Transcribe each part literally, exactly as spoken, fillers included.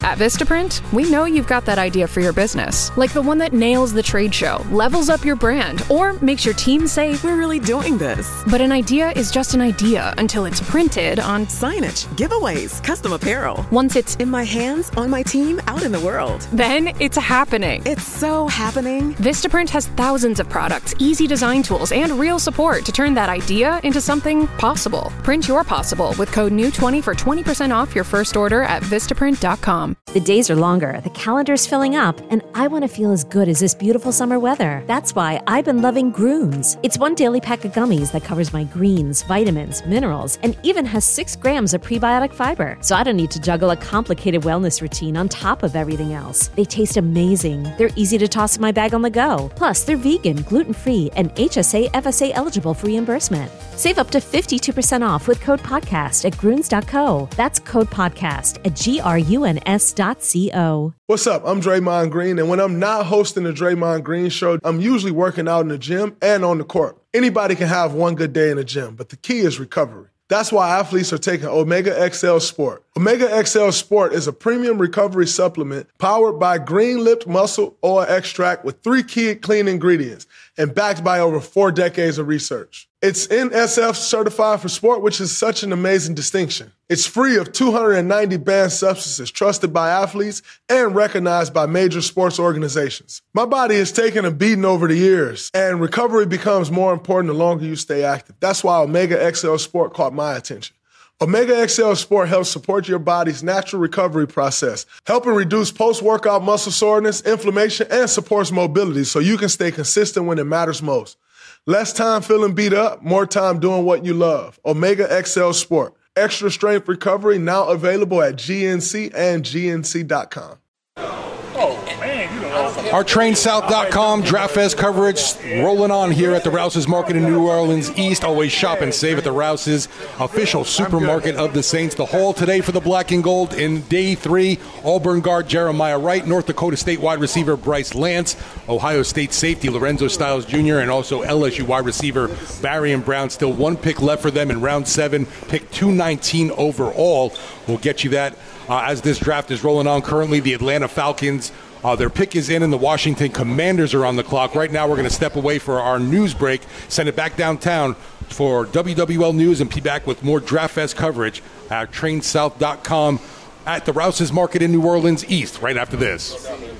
At Vistaprint, we know you've got that idea for your business, like the one that nails the trade show, levels up your brand, or makes your team say, "We're really doing this." But an idea is just an idea until it's printed on signage, giveaways, custom apparel. Once it's in my hands, on my team, out in the world. Then it's happening. It's so happening. Vistaprint has thousands of products, easy design tools, and real support to turn that idea into something possible. Print your possible with code N E W twenty for twenty percent off your first order at Vistaprint dot com. The days are longer, the calendar's filling up, and I want to feel as good as this beautiful summer weather. That's why I've been loving Grooms. It's one daily pack of gummies that covers my greens, vitamins, minerals, and even has six grams of prebiotic fiber. So I don't need to juggle a complicated wellness routine on top of everything else. They taste amazing. They're easy to toss in my bag on the go. Plus, they're vegan, gluten-free, and H S A F S A eligible for reimbursement. Save up to fifty-two percent off with code podcast at gruns dot co. That's code podcast at G R U N S dot C O. What's up? I'm Draymond Green, and when I'm not hosting the Draymond Green Show, I'm usually working out in the gym and on the court. Anybody can have one good day in the gym, but the key is recovery. That's why athletes are taking Omega X L Sport. Omega X L Sport is a premium recovery supplement powered by Green-Lipped Muscle Oil Extract with three key clean ingredients and backed by over four decades of research. It's N S F certified for sport, which is such an amazing distinction. It's free of two hundred ninety banned substances trusted by athletes and recognized by major sports organizations. My body has taken a beating over the years, and recovery becomes more important the longer you stay active. That's why Omega X L Sport caught my attention. Omega X L Sport helps support your body's natural recovery process, helping reduce post-workout muscle soreness, inflammation, and supports mobility so you can stay consistent when it matters most. Less time feeling beat up, more time doing what you love. Omega X L Sport. Extra strength recovery now available at G N C and G N C dot com. Our Train South dot com Draft Fest coverage rolling on here at the Rouse's Market in New Orleans East. Always shop and save at the Rouse's, official supermarket of the Saints. The Hall today for the black and gold in day three. Auburn guard Jeremiah Wright, North Dakota State wide receiver Bryce Lance, Ohio State safety Lorenzo Styles Junior, and also L S U wide receiver Barian Brown. Still one pick left for them in round seven, pick two nineteen overall. We'll get you that uh, as this draft is rolling on. Currently, the Atlanta Falcons, Uh, their pick is in, and the Washington Commanders are on the clock. Right now, we're going to step away for our news break, send it back downtown for W W L News, and be back with more Draft Fest coverage at Train South dot com at the Rouse's Market in New Orleans East right after this.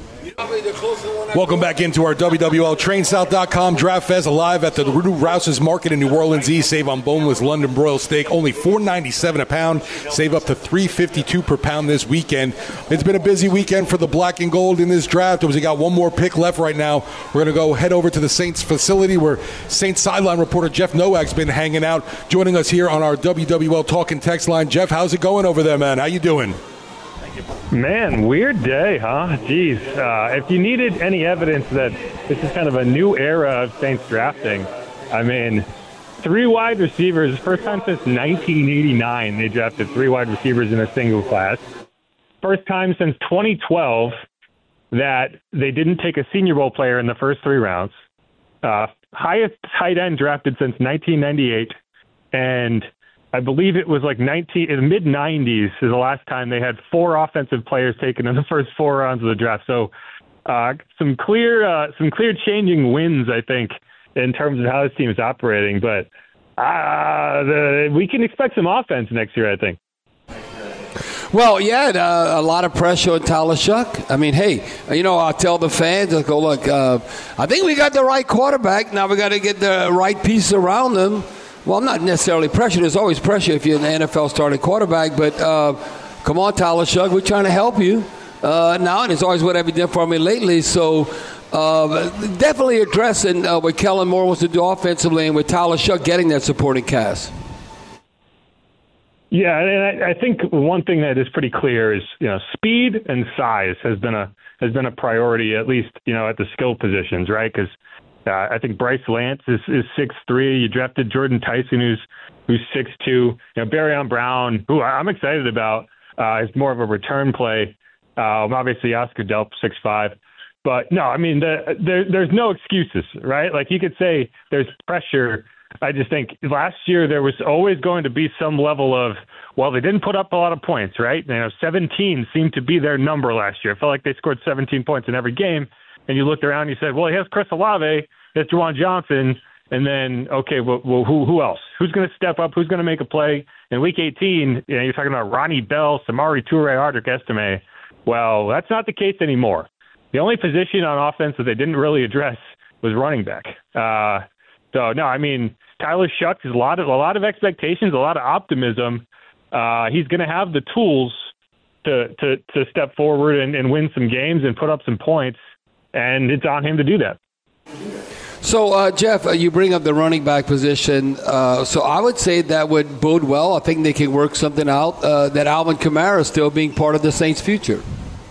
Welcome back into our W W L Train South dot com Draft Fest live at the new Rouse's Market in New Orleans East. Save on boneless London broiled steak, only four ninety-seven a pound. Save up to three fifty-two per pound this weekend. It's been a busy weekend for the black and gold in this draft. We got one more pick left right now. We're going to go head over to the Saints facility where Saints sideline reporter Jeff Nowak's been hanging out, joining us here on our W W L Talk and Text line. Jeff, how's it going over there, man? How you doing? Man, weird day, huh? Jeez. Uh, if you needed any evidence that this is kind of a new era of Saints drafting, I mean, three wide receivers, first time since nineteen eighty-nine they drafted three wide receivers in a single class. First time since twenty twelve that they didn't take a Senior Bowl player in the first three rounds. Uh, highest tight end drafted since nineteen ninety-eight, and I believe it was like nineteen in the mid nineties is the last time they had four offensive players taken in the first four rounds of the draft. So uh, some clear uh, some clear changing winds, I think, in terms of how this team is operating. But uh, the, we can expect some offense next year, I think. Well, yeah, uh, a lot of pressure on Tyler Shough. I mean, hey, you know, I'll tell the fans, I'll go, look, uh, I think we got the right quarterback. Now we got to get the right piece around them. Well, I'm not necessarily pressure. There's always pressure if you're an N F L starting quarterback. But uh, come on, Tyler Shough, we're trying to help you uh, now, and it's always what have you done for me lately. So uh, definitely addressing uh, what Kellen Moore wants to do offensively, and with Tyler Shough getting that supporting cast. Yeah, and I, I think one thing that is pretty clear is, you know, speed and size has been a has been a priority, at least, you know, at the skill positions, right? Because Uh, I think Bryce Lance is, is six three. You drafted Jordan Tyson, who's who's six two. You know, Barion Brown, who I'm excited about, uh, is more of a return play. Um, obviously, Oscar Delp, six five. But, no, I mean, the, there, there's no excuses, right? Like, you could say there's pressure I just think last year there was always going to be some level of, well, they didn't put up a lot of points, right? You know, seventeen seemed to be their number last year. I felt like they scored seventeen points in every game. And you looked around and you said, well, he has Chris Olave, he has Juwan Johnson, and then, okay, well, well who who else? Who's going to step up? Who's going to make a play? In week eighteen, you know, you're talking about Ronnie Bell, Samori Toure, Ardrick Estime. Well, that's not the case anymore. The only position on offense that they didn't really address was running back. Uh, so, no, I mean, Tyler Shough is a lot of, a lot of expectations, a lot of optimism. Uh, he's going to have the tools to to, to step forward and, and win some games and put up some points, and it's on him to do that. So, uh, Jeff, uh, you bring up the running back position. Uh, so I would say that would bode well. I think they can work something out, uh, that Alvin Kamara is still being part of the Saints' future.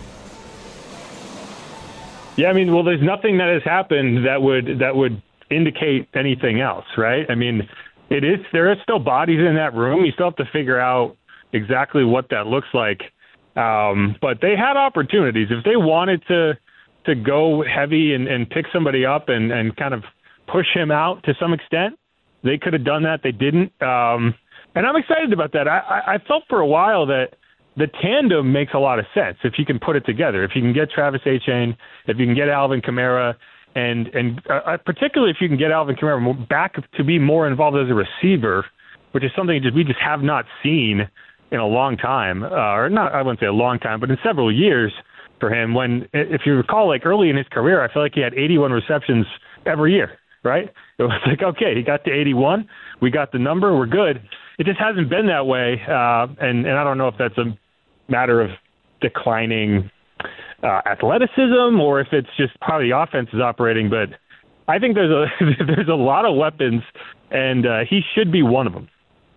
Yeah, I mean, well, there's nothing that has happened that would that would indicate anything else, right? I mean, it is there are still bodies in that room. You still have to figure out exactly what that looks like. Um, but they had opportunities. If they wanted to to go heavy and, and pick somebody up and, and kind of push him out to some extent, they could have done that. They didn't. Um, and I'm excited about that. I, I felt for a while that the tandem makes a lot of sense if you can put it together. If you can get Travis Etienne, if you can get Alvin Kamara, and and uh, particularly if you can get Alvin Kamara back to be more involved as a receiver, which is something just we just have not seen in a long time, uh, or not, I wouldn't say a long time, but in several years for him. When, if you recall, like early in his career, I feel like he had eighty-one receptions every year, right? It was like, okay, he got to eighty-one, we got the number, we're good. It just hasn't been that way, uh, and, and I don't know if that's a matter of declining uh, athleticism or if it's just how the offense is operating, but I think there's a there's a lot of weapons, and uh, he should be one of them.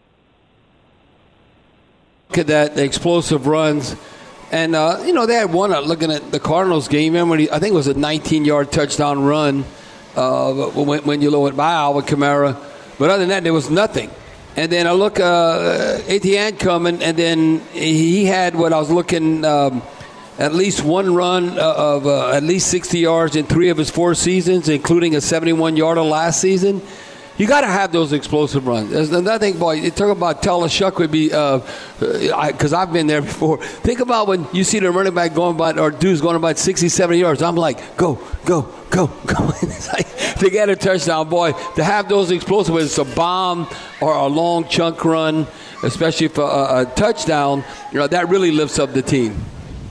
Look at that, the explosive runs. And, uh, you know, they had one, uh, looking at the Cardinals game, remember, he, I think it was a nineteen-yard touchdown run uh, when, when you look at by Alvin Kamara. But other than that, there was nothing. And then I look, uh, Etienne coming, and then he had what I was looking, um, at least one run of uh, at least sixty yards in three of his four seasons, including a seventy-one-yarder last season. You got to have those explosive runs. There's nothing, boy. You talk about Tyler Shough would be, because uh, I've been there before. Think about when you see the running back going about, or dudes going about sixty, seventy yards. I'm like, go, go, go, go. It's like, to get a touchdown, boy, to have those explosive, whether it's a bomb or a long chunk run, especially for a, a touchdown, you know, that really lifts up the team.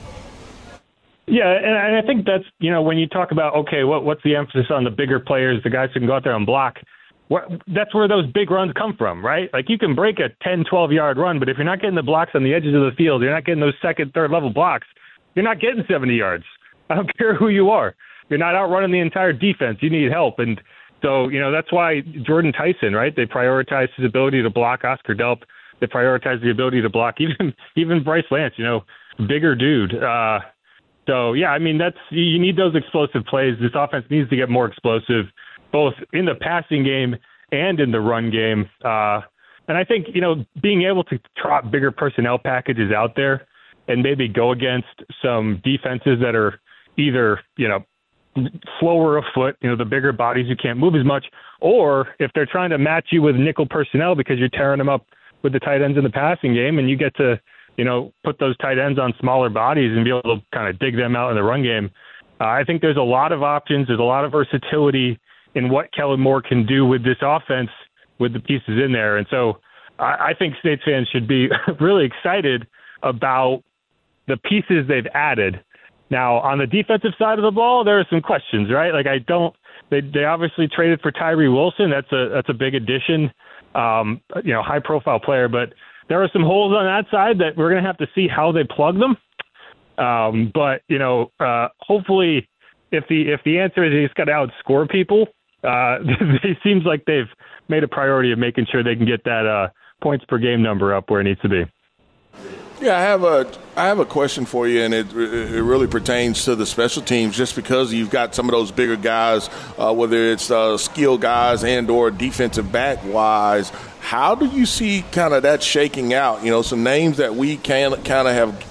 Yeah, and I think that's, you know, when you talk about, okay, what what's the emphasis on the bigger players, the guys who can go out there and block, that's where those big runs come from, right? Like you can break a ten, twelve-yard run, but if you're not getting the blocks on the edges of the field, you're not getting those second, third-level blocks, you're not getting seventy yards. I don't care who you are. You're not outrunning the entire defense. You need help. And so, you know, that's why Jordan Tyson, right, they prioritized his ability to block Oscar Delp. They prioritized the ability to block even even Bryce Lance, you know, bigger dude. Uh, so, yeah, I mean, that's you need those explosive plays. This offense needs to get more explosive, both in the passing game and in the run game. Uh, and I think, you know, being able to trot bigger personnel packages out there and maybe go against some defenses that are either, you know, slower of foot, you know, the bigger bodies who can't move as much, or if they're trying to match you with nickel personnel because you're tearing them up with the tight ends in the passing game and you get to, you know, put those tight ends on smaller bodies and be able to kind of dig them out in the run game. Uh, I think there's a lot of options. There's a lot of versatility in what Kellen Moore can do with this offense with the pieces in there. And so I, I think Saints fans should be really excited about the pieces they've added. Now, on the defensive side of the ball, there are some questions, right? Like I don't, they they obviously traded for Tyree Wilson. That's a that's a big addition, um, you know, high profile player. But there are some holes on that side that we're going to have to see how they plug them. Um, but you know, uh, hopefully, if the if the answer is he's got to outscore people, uh, it seems like they've made a priority of making sure they can get that uh, points per game number up where it needs to be. Yeah, I have a I have a question for you, and it it really pertains to the special teams. Just because you've got some of those bigger guys, uh, whether it's uh, skill guys and or defensive back wise, how do you see kind of that shaking out? You know, some names that we can kind of have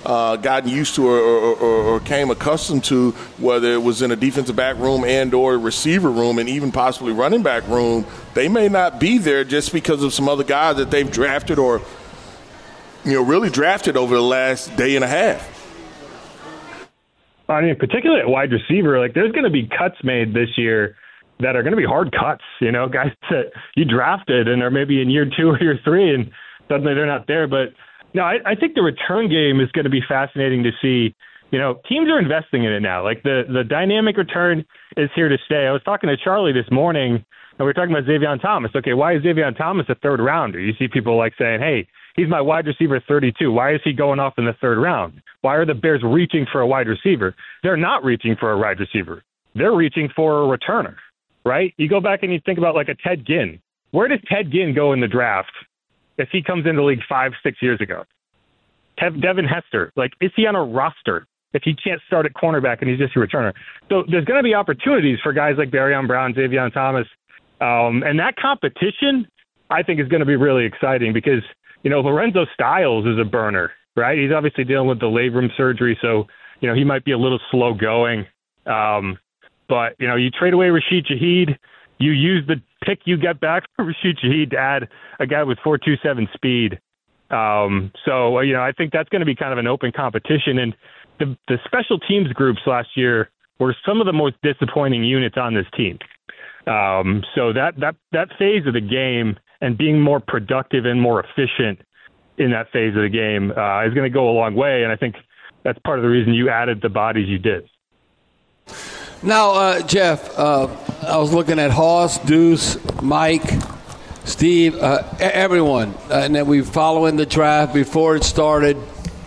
uh, gotten used to or, or, or, or came accustomed to, whether it was in a defensive back room and or receiver room and even possibly running back room. They may not be there just because of some other guys that they've drafted or, you know, really drafted over the last day and a half. I mean, particularly at wide receiver, like there's going to be cuts made this year that are going to be hard cuts, you know, guys that you drafted and are maybe in year two or year three and suddenly they're not there. But no, I, I think the return game is going to be fascinating to see. You know, teams are investing in it now. Like the, the dynamic return is here to stay. I was talking to Charlie this morning and we were talking about Xavier Thomas. Okay, why is Xavier Thomas a third rounder? You see people like saying, hey, he's my wide receiver thirty-two. Why is he going off in the third round? Why are the Bears reaching for a wide receiver? They're not reaching for a wide receiver. They're reaching for a returner, right? You go back and you think about like a Ted Ginn. Where does Ted Ginn go in the draft if he comes into the league five, six years ago? Tev- Devin Hester, like, is he on a roster if he can't start at cornerback and he's just a returner? So there's going to be opportunities for guys like Barrion Brown, Xavier Thomas. Um, and that competition, I think, is going to be really exciting because, you know, Lorenzo Styles is a burner, right? He's obviously dealing with the labrum surgery, so, you know, he might be a little slow going. Um, but, you know, you trade away Rashid Shaheed, you use the pick you get back from Rashid Shaheed to add a guy with four two seven speed. Um, so, you know, I think that's going to be kind of an open competition. And the, the special teams groups last year were some of the most disappointing units on this team. Um, so that, that, that phase of the game and being more productive and more efficient in that phase of the game uh, is going to go a long way. And I think that's part of the reason you added the bodies you did. Now, uh, Jeff, uh, I was looking at Hoss, Deuce, Mike, Steve, uh, everyone, uh, and then we following the draft before it started.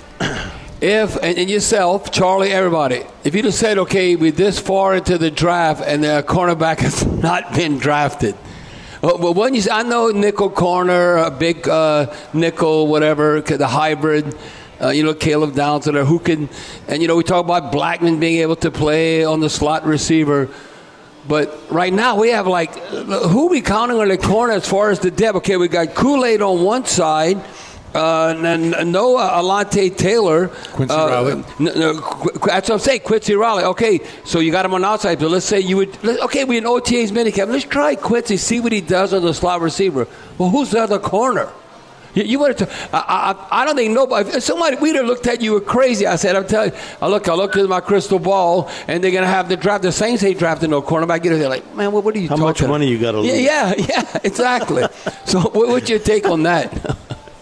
If, and, and yourself, Charlie, everybody, if you'd have said, okay, we're this far into the draft and the cornerback has not been drafted. But when you, I know nickel corner, a big uh, nickel, whatever, the hybrid, uh, you know, Caleb Downs, or who can, and, you know, we talk about Blackman being able to play on the slot receiver. But right now we have, like, who are we counting on the corner as far as the depth? Okay, we got Kool-Aid on one side. Uh, and no uh, Alante Taylor. Quincy uh, Riley. N- no, Qu- that's what I'm saying, Quincy Riley. Okay, so you got him on outside, but let's say you would, let, okay, we in O T A's minicamp. Let's try Quincy, see what he does on the slot receiver. Well, who's the other corner? You, you wanted to, I, I, I don't think nobody, if somebody, we'd have looked at you were crazy. I said, I'm telling you, I look, I looked at my crystal ball, and they're going to have the draft. The Saints ain't drafting no cornerback. They're like, man, what, what are you How talking much about? money you got to lose? Yeah, yeah, yeah, exactly. So what, what's your take on that?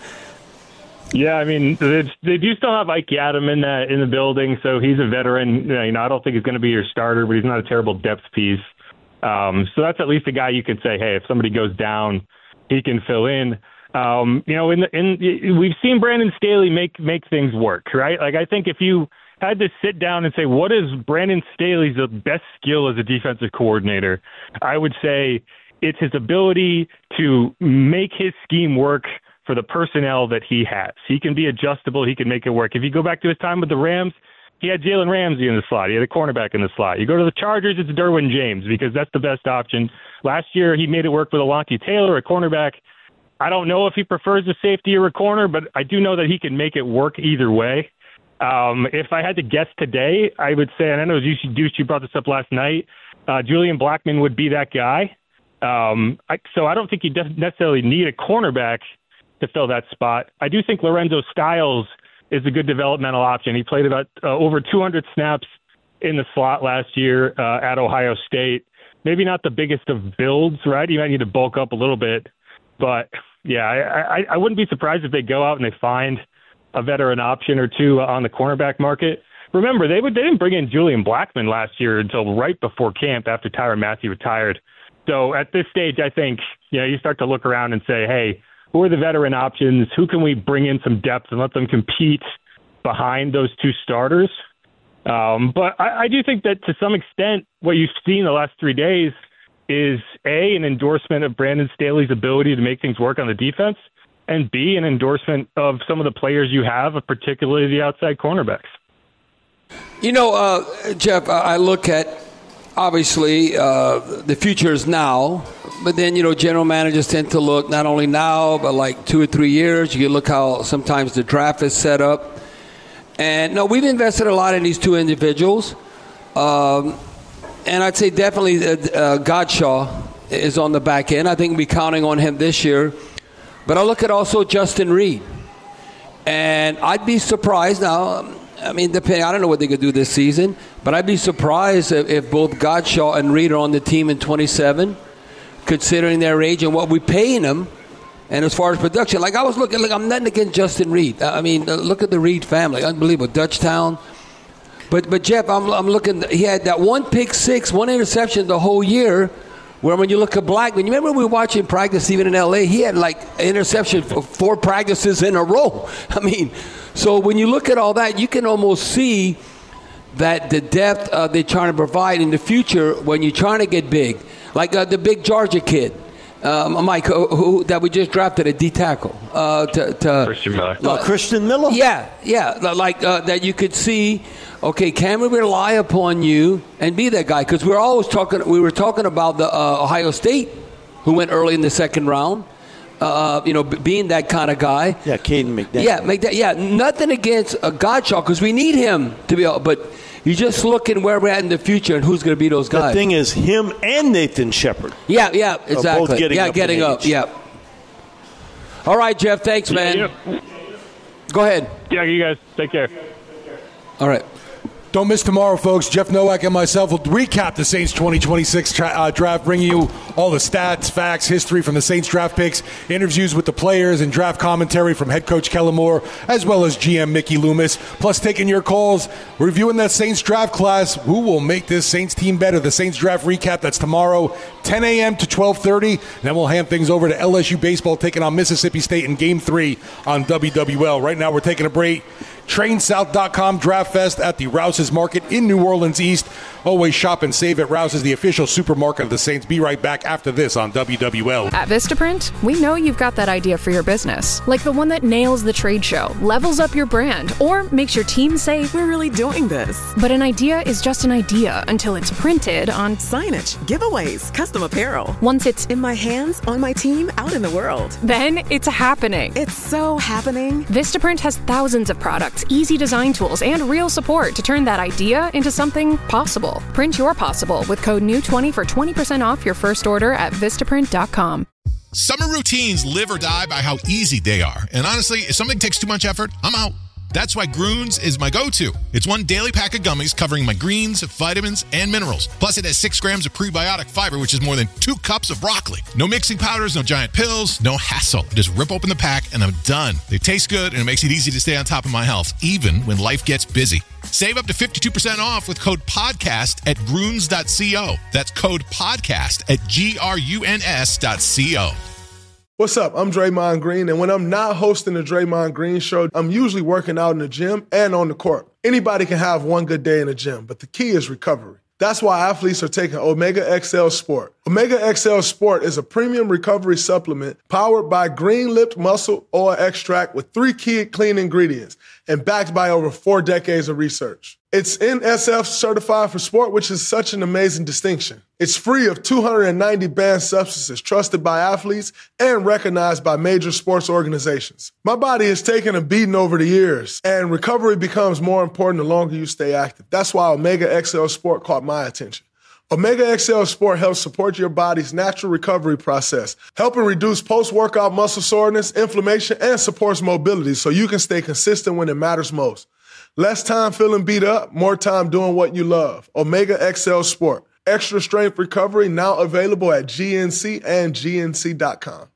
Yeah, I mean, they, they do still have Ike Adam in the in the building, so he's a veteran. You know, I don't think he's going to be your starter, but he's not a terrible depth piece. Um, so that's at least a guy you could say, hey, if somebody goes down, he can fill in. Um, you know, in the, in we've seen Brandon Staley make make things work, right? Like, I think if you had to sit down and say, what is Brandon Staley's best skill as a defensive coordinator, I would say it's his ability to make his scheme work for the personnel that he has. He can be adjustable. He can make it work. If you go back to his time with the Rams, he had Jalen Ramsey in the slot. He had a cornerback in the slot. You go to the Chargers, it's Derwin James because that's the best option. Last year, he made it work with Alante Taylor, a cornerback. I don't know if he prefers a safety or a corner, but I do know that he can make it work either way. Um, if I had to guess today, I would say, and I know Deuce, you brought this up last night, uh, Julian Blackman would be that guy. Um, I, so I don't think you necessarily need a cornerback to fill that spot. I do think Lorenzo Styles is a good developmental option. He played about uh, over two hundred snaps in the slot last year uh, at Ohio State. Maybe not the biggest of builds, right? You might need to bulk up a little bit. But, yeah, I, I, I wouldn't be surprised if they go out and they find a veteran option or two on the cornerback market. Remember, they would they didn't bring in Julian Blackman last year until right before camp after Tyrann Mathieu retired. So at this stage, I think, you know, you start to look around and say, hey, who are the veteran options? Who can we bring in some depth and let them compete behind those two starters? Um, but I, I do think that to some extent what you've seen the last three days is, A, an endorsement of Brandon Staley's ability to make things work on the defense, and B, an endorsement of some of the players you have, particularly the outside cornerbacks. You know, uh, Jeff, I look at, obviously, uh, the future is now. But then, you know, general managers tend to look not only now, but like two or three years. You can look how sometimes the draft is set up. And no, we've invested a lot in these two individuals. Um, and I'd say definitely uh, uh, Godshaw is on the back end. I think we're counting on him this year. But I look at also Justin Reed. And I'd be surprised now. I mean, depending, I don't know what they could do this season, but I'd be surprised if, if both Godshaw and Reed are on the team in twenty-seven, considering their age and what we're paying them. And as far as production, like I was looking, look, I'm nothing against Justin Reed. I mean, look at the Reed family. Unbelievable. Dutchtown. But, but Jeff, I'm, I'm looking, he had that one pick six, one interception the whole year. Where when you look at Blackman, you remember we were watching practice even in L A, he had like an interception for four practices in a row. I mean, so when you look at all that, you can almost see that the depth uh, they're trying to provide in the future when you're trying to get big. Like uh, the big Georgia kid, um, Mike, who, who, that we just drafted at D-tackle. Uh, to, to, Christian Miller. Uh, Christian Miller? Yeah, yeah. Like uh, that you could see, okay, can we rely upon you and be that guy? Because we're always talking, we were talking about the uh, Ohio State, who went early in the second round, uh, you know, b- being that kind of guy. Yeah, Caden McDaniel. Yeah, make that. Yeah, nothing against uh, Godshaw, because we need him to be able, but you're just looking where we're at in the future and who's going to be those guys. The thing is, him and Nathan Shepard. Yeah, yeah, exactly. Both getting yeah, up getting in up. age. Yeah. All right, Jeff. Thanks, man. Yeah, yeah. Go ahead. Yeah, you guys take care. All right. Don't miss tomorrow, folks. Jeff Nowak and myself will recap the Saints twenty twenty-six tra- uh, draft, bringing you all the stats, facts, history from the Saints draft picks, interviews with the players, and draft commentary from head coach Kellen Moore, as well as G M Mickey Loomis, plus taking your calls, reviewing that Saints draft class. Who will make this Saints team better? The Saints draft recap, that's tomorrow, ten a.m. to twelve thirty. Then we'll hand things over to L S U baseball, taking on Mississippi State in Game three on W W L. Right now, we're taking a break. Train South dot com Draft Fest at the Rouse's Market in New Orleans East. Always shop and save at Rouse's, the official supermarket of the Saints. Be right back after this on W W L. At Vistaprint, we know you've got that idea for your business, like the one that nails the trade show, levels up your brand, or makes your team say, We're really doing this. but an idea is just an idea until it's printed on. Signage, giveaways, custom apparel. Once it's In my hands, on my team, out in the world. then it's happening. It's so happening. Vistaprint has thousands of products, easy design tools, and real support to turn that idea into something possible. Print your possible with code N E W twenty for twenty percent off your first order at Vistaprint dot com. Summer routines live or die by how easy they are. And honestly, if something takes too much effort, I'm out. That's why Groons is my go-to. It's one daily pack of gummies covering my greens, vitamins, and minerals. Plus, it has six grams of prebiotic fiber, which is more than two cups of broccoli. No mixing powders, no giant pills, no hassle. Just rip open the pack, and I'm done. They taste good, and it makes it easy to stay on top of my health, even when life gets busy. Save up to fifty-two percent off with code PODCAST at Groons dot co. That's code PODCAST at G R U N S dot co. What's up? I'm Draymond Green, and when I'm not hosting the Draymond Green Show, I'm usually working out in the gym and on the court. Anybody can have one good day in the gym, but the key is recovery. That's why athletes are taking Omega X L Sport. Omega X L Sport is a premium recovery supplement powered by green-lipped muscle oil extract with three key clean ingredients and backed by over four decades of research. It's N S F certified for sport, which is such an amazing distinction. It's free of two hundred ninety banned substances trusted by athletes and recognized by major sports organizations. My body has taken a beating over the years, and recovery becomes more important the longer you stay active. That's why Omega X L Sport caught my attention. Omega X L Sport helps support your body's natural recovery process, helping reduce post-workout muscle soreness, inflammation, and supports mobility so you can stay consistent when it matters most. Less time feeling beat up, more time doing what you love. Omega X L Sport. Extra strength recovery now available at G N C and G N C dot com.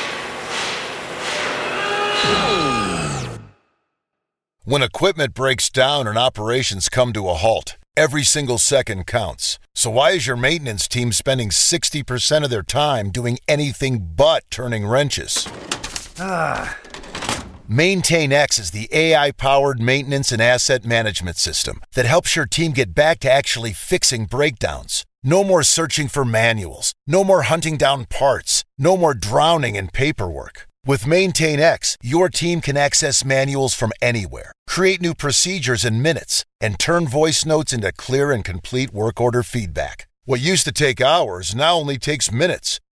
When equipment breaks down and operations come to a halt, every single second counts. So why is your maintenance team spending sixty percent of their time doing anything but turning wrenches? Ah. MaintainX is the A I-powered maintenance and asset management system that helps your team get back to actually fixing breakdowns. No more searching for manuals. No more hunting down parts. No more drowning in paperwork. With MaintainX, your team can access manuals from anywhere, create new procedures in minutes, and turn voice notes into clear and complete work order feedback. What used to take hours now only takes minutes.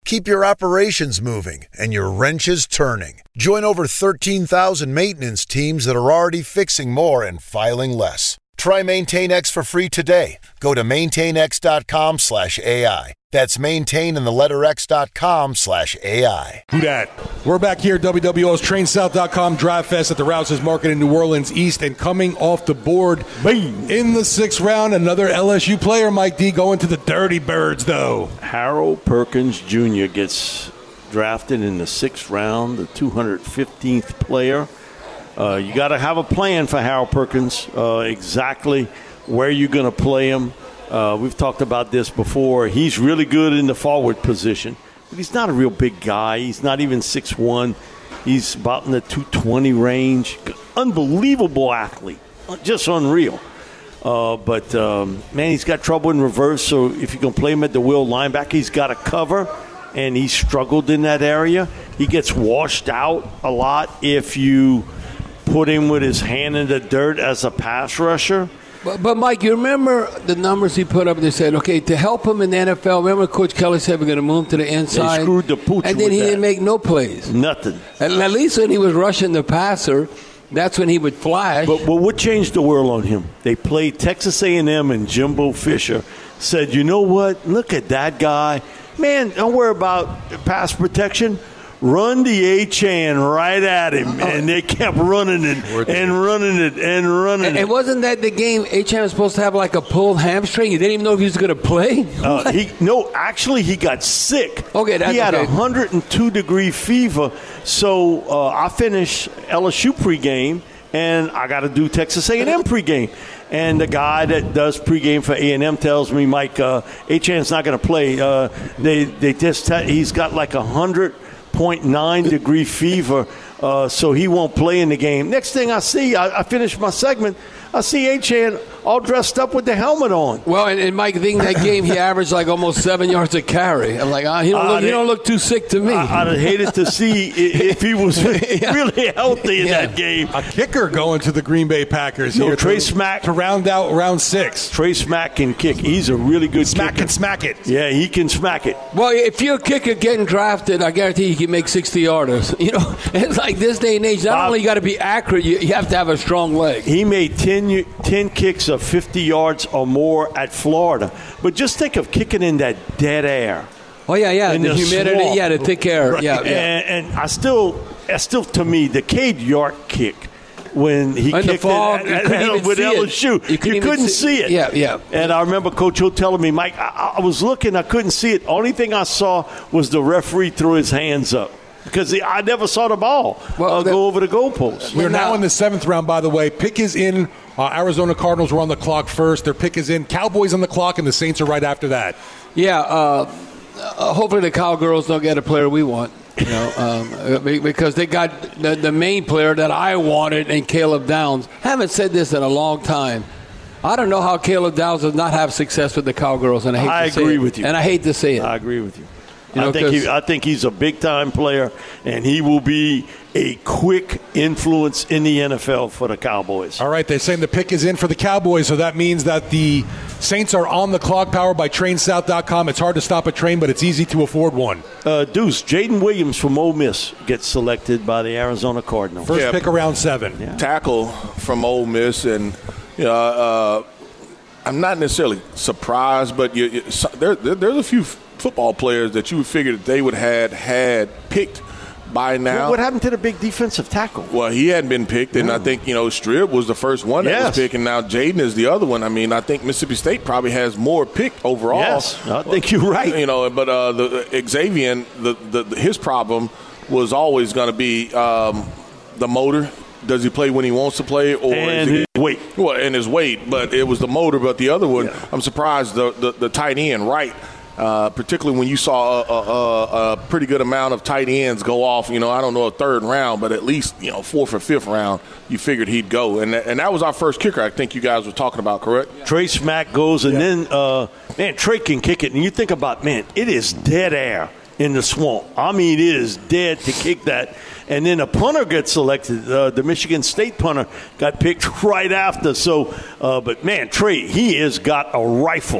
Keep your operations moving and your wrenches turning. Join over thirteen thousand maintenance teams that are already fixing more and filing less. Try MaintainX for free today. Go to maintainx.com slash AI. That's maintain and the letter X.com slash AI. Who dat? We're back here at W W O's Train South dot com Drive Fest at the Rouse's Market in New Orleans East, and coming off the board Bang. in the sixth round, another L S U player, Mike D, going to the Dirty Birds, though. Harold Perkins Junior gets drafted in the sixth round, the two hundred fifteenth player. Uh, you got to have a plan for Harold Perkins, uh, exactly where you're going to play him. Uh, we've talked about this before. He's really good in the forward position, but he's not a real big guy. He's not even six one. He's about in the two twenty range. Unbelievable athlete, just unreal. Uh, but, um, man, he's got trouble in reverse, so if you can play him at the will linebacker, he's got to cover, and he struggled in that area. He gets washed out a lot if you put him with his hand in the dirt as a pass rusher. But, but, Mike, you remember the numbers he put up? They said, okay, to help him in the N F L, remember Coach Kelly said we're going to move him to the inside? They screwed the pooch And then with he that. didn't make no plays. Nothing. And at least when he was rushing the passer, that's when he would flash. But, but what changed the world on him? They played Texas A and M, and Jimbo Fisher said, you know what? Look at that guy. Man, don't worry about pass protection. Run the A-Chan right at him, and they kept running it and running it and running and, it. And wasn't that the game A-Chan was supposed to have like a pulled hamstring? You didn't even know if he was going to play? Uh, he No, actually, he got sick. Okay, that's He had a okay. one hundred two degree fever, so uh, I finished L S U pregame, and I got to do Texas A and M pregame. And the guy that does pregame for A and M tells me, Mike, uh, A-Chan's not going to play. Uh, they they just t- he's got like a one hundred point nine degree fever, uh, so he won't play in the game. Next thing I see, I, I finish my segment, I see A-Chan all dressed up with the helmet on. Well, and, and Mike, I think that game he averaged like almost seven yards a carry. I'm like, ah, he, don't look, Uh, he don't look too sick to me. I, I'd have hated to see if he was really healthy in Yeah. that game. A kicker going to the Green Bay Packers No, here Trey to, Smack. to round out round six. Trey Smack can kick. He's a really good Smack kicker. and smack it. Yeah, he can smack it. Well, if you're a kicker getting drafted, I guarantee you can make sixty-yarders. You know, it's like this day and age, not Bob, only you got to be accurate, you, you have to have a strong leg. He made ten, ten kicks of fifty yards or more at Florida. But just think of kicking in that dead air. Oh, yeah, yeah, In the, the humidity, swamp. yeah, the thick air. Right. Yeah, yeah. And, and I still, I still, to me, the Cade York kick when he In the kicked fall, it you at, couldn't at, even with see it. L S U. You You couldn't couldn't, even see see- it. yeah, yeah. And I remember Coach Hill telling me, Mike, I, I was looking, I couldn't see it. Only thing I saw was the referee throw his hands up. Because he, I never saw the ball Well, uh, the- go over the goalpost. We're now, Now- in the seventh round, by the way. Pick is in. Uh, Arizona Cardinals were on the clock first. Their pick is in. Cowboys on the clock, and the Saints are right after that. Yeah, uh, uh, hopefully the Cowgirls don't get a player we want. You know, um, be- because they got the, the main player that I wanted in Caleb Downs. Haven't said this in a long time. I don't know how Caleb Downs does not have success with the Cowgirls, and I hate I to say agree it. with you. And I hate to say it. I agree with you. You know, I think 'cause- he, I think he's a big time player, and he will be a quick influence in the N F L for the Cowboys. All right, they're saying the pick is in for the Cowboys, so that means that the Saints are on the clock, powered by Train South dot com. It's hard to stop a train, but it's easy to afford one. Uh, Deuce, Jaden Williams from Ole Miss gets selected by the Arizona Cardinals. First Yeah. pick around seven. Tackle from Ole Miss, and you know, uh, I'm not necessarily surprised, but you, you, so, there, there, there's a few f- football players that you would figure that they would have had picked by now. What happened to the big defensive tackle? Well, he hadn't been picked, and I think, you know, Strib was the first one that Yes. was picked, and now Jaden is the other one. I mean, I think Mississippi State probably has more picked overall. Yes, I think you're right. You know, but uh, the Xavier, the, the, the his problem was always going to be um, the motor. Does he play when he wants to play, or And is he, his weight. Well, and his weight, but it was the motor. But the other one, I'm surprised the, the the tight end, right? Uh, particularly when you saw a, a, a pretty good amount of tight ends go off, you know, I don't know, a third round, but at least, you know, fourth or fifth round, you figured he'd go. And that, and that was our first kicker, I think you guys were talking about, correct? Trey Smack goes, and then, uh, man, Trey can kick it. And you think about, man, it is dead air in the swamp. I mean, it is dead to kick that. And then a punter gets selected. Uh, the Michigan State punter got picked right after. So, uh, but, man, Trey, he has got a rifle.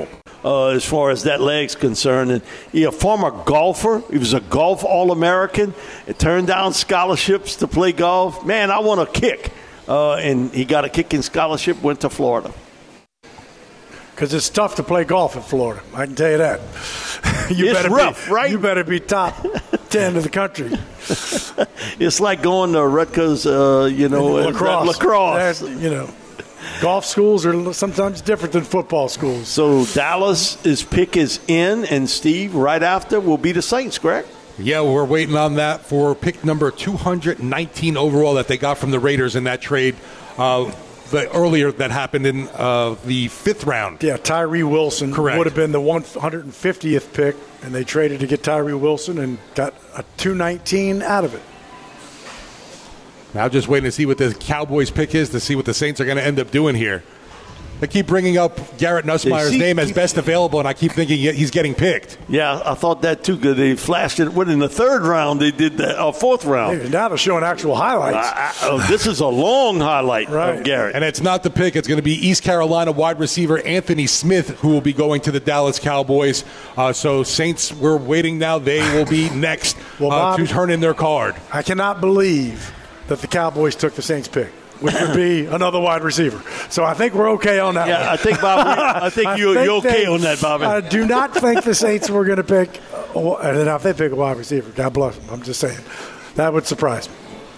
uh, as far as that leg's concerned. And he a former golfer. He was a golf All-American. It turned down scholarships to play golf. Man, I want a kick. Uh, and he got a kicking scholarship, went to Florida. Because it's tough to play golf in Florida. I can tell you that. you it's better rough, be, right? You better be top ten of the country. It's like going to Rutgers, uh, you know, lacrosse. lacrosse. There's, you know, golf schools are sometimes different than football schools. So Dallas's pick is in, and Steve, right after, will be the Saints, correct? Yeah, we're waiting on that for pick number two hundred nineteen overall that they got from the Raiders in that trade uh, the earlier that happened in uh, the fifth round. Yeah, Tyree Wilson Correct. would have been the one hundred fiftieth pick, and they traded to get Tyree Wilson and got a two nineteen out of it. Now just waiting to see what the Cowboys pick is to see what the Saints are going to end up doing here. They keep bringing up Garrett Nussmeier's see, name as best available, and I keep thinking he's getting picked. Yeah, I thought that too. Good, they flashed it. What in the third round? They did the uh, fourth round. Hey, now they're showing actual highlights. Uh, uh, this is a long highlight right. of Garrett, and it's not the pick. It's going to be East Carolina wide receiver Anthony Smith, who will be going to the Dallas Cowboys. Uh, so Saints, we're waiting now. They will be next well, uh, Bob, to turn in their card. I cannot believe that the Cowboys took the Saints pick, which would be another wide receiver. So I think we're okay on that yeah, one. I think, Bobby, I think I you, think you're okay they, on that, Bobby. I do not think the Saints were going to pick, uh, and if they pick a wide receiver, God bless them. I'm just saying. That would surprise me.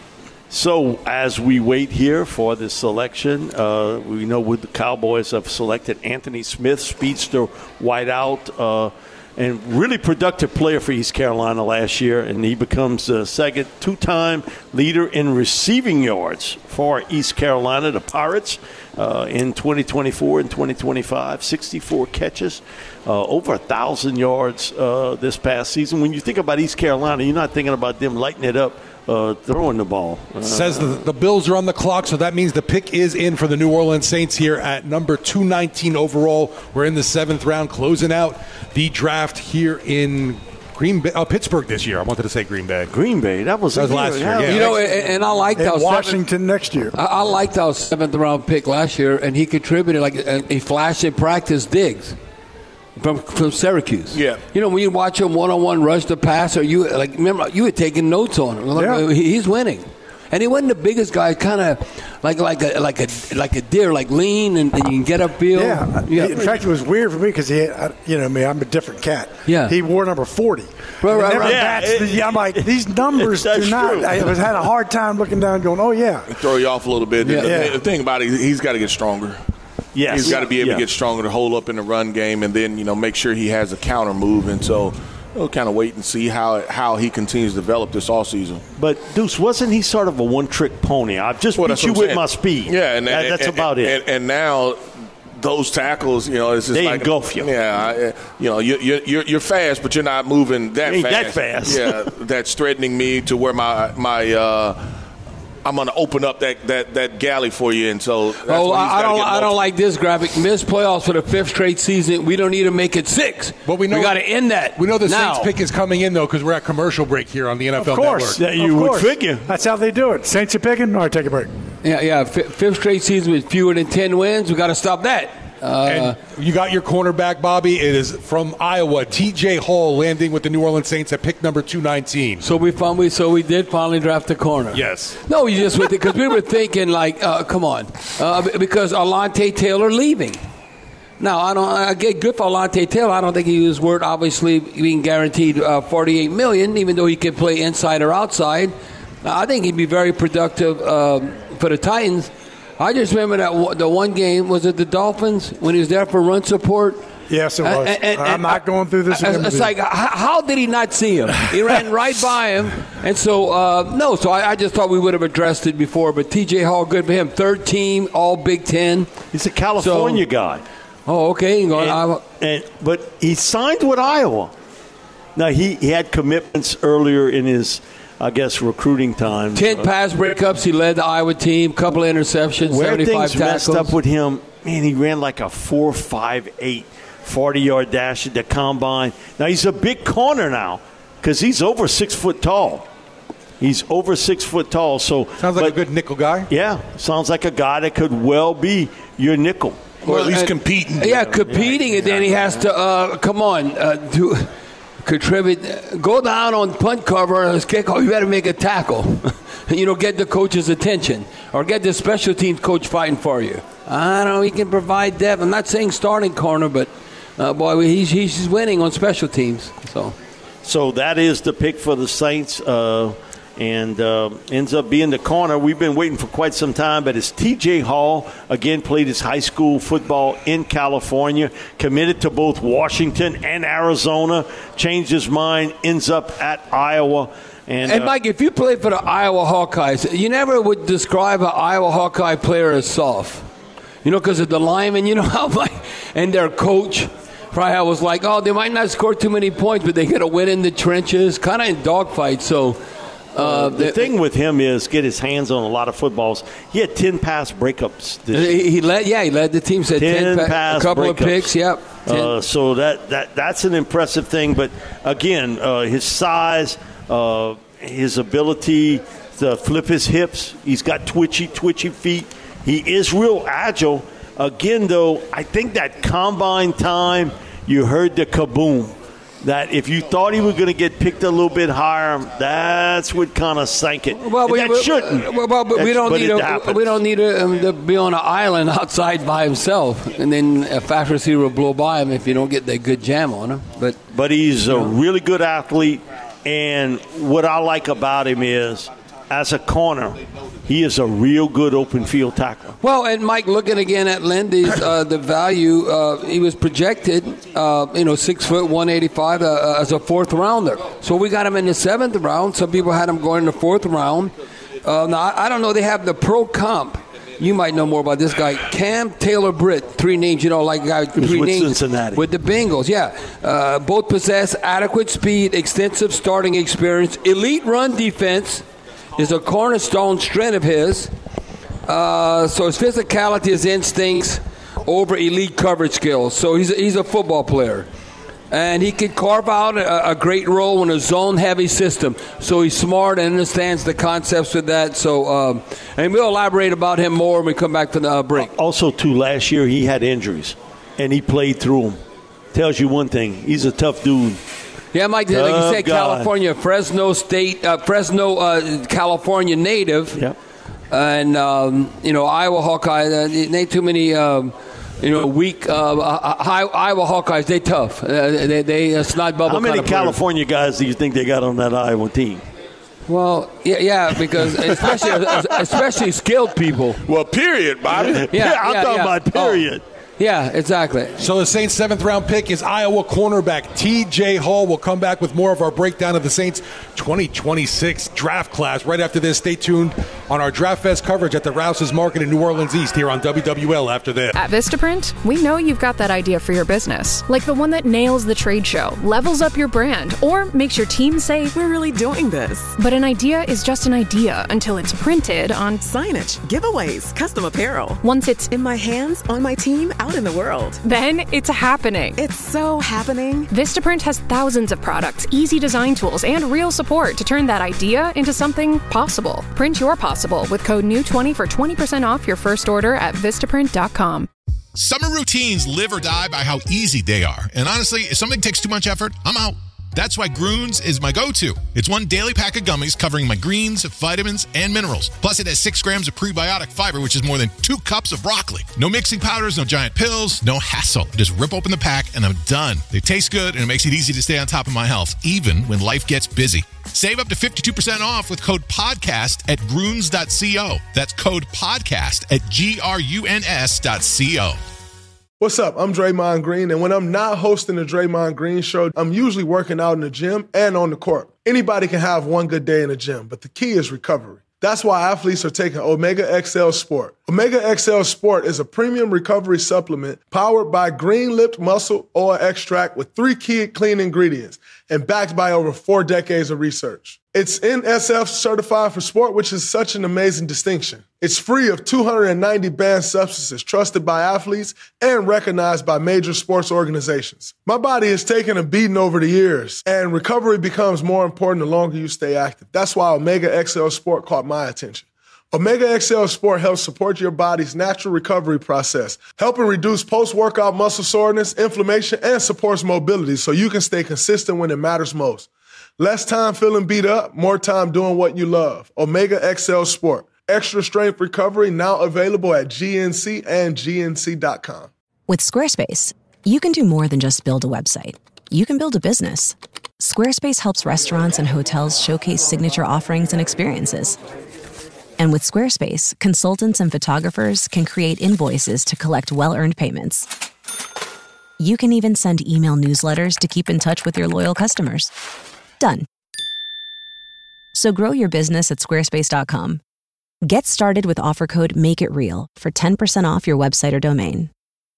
So as we wait here for the selection, uh, we know with the Cowboys have selected Anthony Smith, speedster wideout, uh, and really productive player for East Carolina last year, and he becomes the second two-time leader in receiving yards for East Carolina, the Pirates, uh, in twenty twenty-four and twenty twenty-five, sixty-four catches, uh, over one thousand yards uh, this past season. When you think about East Carolina, you're not thinking about them lighting it up. Uh, throwing the ball. Uh, Says the, the Bills are on the clock, so that means the pick is in for the New Orleans Saints here at number two nineteen overall. We're in the seventh round, closing out the draft here in Green Bay, uh, Pittsburgh this year. I wanted to say Green Bay. Green Bay, that was, that was last year. Yeah. You know, and, and I liked in our Washington seventh, next year. I, I liked our seventh round pick last year, and he contributed like a, a flash in practice. Diggs. From, from Syracuse. Yeah. You know, when you watch him one-on-one rush the passer, you like remember you were taking notes on him. Yeah. He's winning. And he wasn't the biggest guy, kind of like like a like a like a deer, like lean and, and you can get upfield. Yeah. yeah. In fact, it was weird for me because he, had, you know, me, I'm a different cat. Yeah. He wore number forty. Right, right, never right. bats Yeah, the- I'm like, these numbers do That's not. true. I was had a hard time looking down, going, oh yeah. Throw you off a little bit. Yeah. The, Yeah. the thing about it, he's got to get stronger. Yes. He's got to be able yeah. to get stronger to hold up in the run game, and then you know make sure he has a counter move. And so we'll kind of wait and see how how he continues to develop this offseason. But Deuce, wasn't he sort of a one-trick pony? I've just Well, beat that's you what I'm with saying. my speed. Yeah, and That- and- that's and- about and, it. And, and now those tackles, you know, it's just They like engulf you. Yeah, I, you know, you, you, you're you're fast, but you're not moving that You ain't fast. that fast. Yeah, that's threatening me to where my my. Uh, I'm going to open up that, that, that galley for you, and so that's Oh, when he's I, I gotta don't. get I don't multiple. like this graphic. Missed playoffs for the fifth straight season. We don't need to make it six. But we know we got to end that. We know the now. Saints pick is coming in though because we're at commercial break here on the N F L Of course. Network. Yeah, you Of would course. figure. That's how they do it. Saints are picking. All right, take a break. Yeah, yeah. F- fifth straight season with fewer than ten wins. We got to stop that. Uh, And you got your cornerback, Bobby. It is from Iowa, T J Hall, landing with the New Orleans Saints at pick number two nineteen. so we found we so we did finally draft a corner. Yes. No, you just with it because we were thinking like, uh, come on, uh, because Alontae Taylor leaving. Now I don't. I get good for Alontae Taylor. I don't think he was worth obviously being guaranteed uh, forty-eight million dollars, even though he could play inside or outside. I think he'd be very productive um, for the Titans. I just remember that w- the one game was it the Dolphins when he was there for run support. Yes, it was. And- and- I'm and- not going through this It's, again. it's like, how, how did he not see him? He ran right by him, and so uh, no. So I, I just thought we would have addressed it before. But T J Hall, good for him. Third team, all Big Ten. He's a California So- guy. Oh, okay. You know, And, I- and, but he signed with Iowa. Now, he, he had commitments earlier in his, I guess, recruiting time. ten Uh, pass breakups. He led the Iowa team. Couple of interceptions. Where seventy-five things messed tackles. up with him, man, he ran like a four five eight forty-yard dash at the combine. Now, he's a big corner now because he's over six foot tall. He's over six foot tall. So Sounds like but, a good nickel guy. Yeah, sounds like a guy that could well be your nickel. Or at least and, competing. Yeah, competing, yeah, and then he has to, uh, come on, uh, do, contribute. Go down on punt cover and kick off. You better make a tackle. You know, get the coach's attention. Or get the special teams coach fighting for you. I don't know, he can provide depth. I'm not saying starting corner, but, uh, boy, he's, he's winning on special teams. So so that is the pick for the Saints. Uh, and uh, ends up being the corner. We've been waiting for quite some time, but it's T J Hall, again, played his high school football in California, committed to both Washington and Arizona, changed his mind, ends up at Iowa. And, and uh, Mike, if you played for the Iowa Hawkeyes, you never would describe an Iowa Hawkeye player as soft. You know, because of the linemen, you know how Mike, and their coach probably was like, oh, they might not score too many points, but they got to win in the trenches, kind of in dogfights. So, Uh, the, the thing with him is get his hands on a lot of footballs. He had ten pass breakups this he, year. he led, yeah, he led the team. Said ten, ten pa- pass a couple breakups. of picks. Yep. Uh, so that, that that's an impressive thing. But again, uh, his size, uh, his ability to flip his hips. He's got twitchy, twitchy feet. He is real agile. Again, though, I think that combine time, you heard the kaboom. That if you thought he was going to get picked a little bit higher, that's what kind of sank it. Well, we, that we, shouldn't. Well, but we don't but need a, we don't need a, um, to be on an island outside by himself, and then a fast receiver will blow by him if you don't get that good jam on him. But but he's a really good athlete, and what I like about him is, as a corner, he is a real good open field tackler. Well, and Mike, looking again at Lindy's, uh, the value, uh, he was projected, uh, you know, six foot, one eighty-five uh, as a fourth rounder. So we got him in the seventh round. Some people had him going in the fourth round. Uh, now, I, I don't know. They have the pro comp. You might know more about this guy. Cam Taylor-Britt, three names, you know, like guy, three with names. Cincinnati. With the Bengals, yeah. Uh, both possess adequate speed, extensive starting experience, elite run defense is a cornerstone strength of his. Uh, so his physicality, his instincts over elite coverage skills. So he's a, he's a football player. And he can carve out a, a great role in a zone-heavy system. So he's smart and understands the concepts of that. So, um, and we'll elaborate about him more when we come back from the uh, break. Also, too, last year he had injuries, and he played through them. Tells you one thing. He's a tough dude. Yeah, Mike, like you said, California, Fresno State, uh, Fresno, uh, California native. Yep. And, um, you know, Iowa Hawkeye, uh, they too many, um, you know, weak uh, Iowa Hawkeyes, they tough. Uh, they they uh, snot bubble. How many kind of California guys do you think they got on that Iowa team? Well, yeah, yeah, because especially especially skilled people. Well, period, Bobby. Yeah, yeah I'm yeah, talking yeah. about period. Oh. Yeah, exactly. So the Saints' seventh round pick is Iowa cornerback T J Hall. We'll come back with more of our breakdown of the Saints' twenty twenty-six draft class right after this. Stay tuned on our Draft Fest coverage at the Rouse's Market in New Orleans East here on W W L after this. At Vistaprint, we know you've got that idea for your business, like the one that nails the trade show, levels up your brand, or makes your team say, We're really doing this. But an idea is just an idea until it's printed on Signage, giveaways, custom apparel. Once it's in my hands, on my team, out in the world. Then it's happening. It's so happening. Vistaprint has thousands of products, easy design tools, and real support to turn that idea into something possible. Print your possible with code N E W twenty for twenty percent off your first order at Vistaprint dot com. Summer routines live or die by how easy they are. And honestly, if something takes too much effort, I'm out. That's why Groones is my go-to. It's one daily pack of gummies covering my greens, vitamins, and minerals. Plus, it has six grams of prebiotic fiber, which is more than two cups of broccoli. No mixing powders, no giant pills, no hassle. Just rip open the pack, and I'm done. They taste good, and it makes it easy to stay on top of my health, even when life gets busy. Save up to fifty-two percent off with code PODCAST at Groones dot co. That's code PODCAST at G R U N S dot co. What's up? I'm Draymond Green, and when I'm not hosting the Draymond Green Show, I'm usually working out in the gym and on the court. Anybody can have one good day in the gym, but the key is recovery. That's why athletes are taking Omega X L Sport. Omega X L Sport is a premium recovery supplement powered by green-lipped muscle oil extract with three key clean ingredients and backed by over four decades of research. It's N S F certified for sport, which is such an amazing distinction. It's free of two hundred ninety banned substances trusted by athletes and recognized by major sports organizations. My body has taken a beating over the years, and recovery becomes more important the longer you stay active. That's why Omega X L Sport caught my attention. Omega X L Sport helps support your body's natural recovery process, helping reduce post-workout muscle soreness, inflammation, and supports mobility so you can stay consistent when it matters most. Less time feeling beat up, more time doing what you love. Omega X L Sport. Extra strength recovery now available at G N C and G N C dot com. With Squarespace, you can do more than just build a website. You can build a business. Squarespace helps restaurants and hotels showcase signature offerings and experiences. And with Squarespace, consultants and photographers can create invoices to collect well-earned payments. You can even send email newsletters to keep in touch with your loyal customers. Done. So grow your business at squarespace dot com. Get started with offer code MAKEITREAL for ten percent off your website or domain.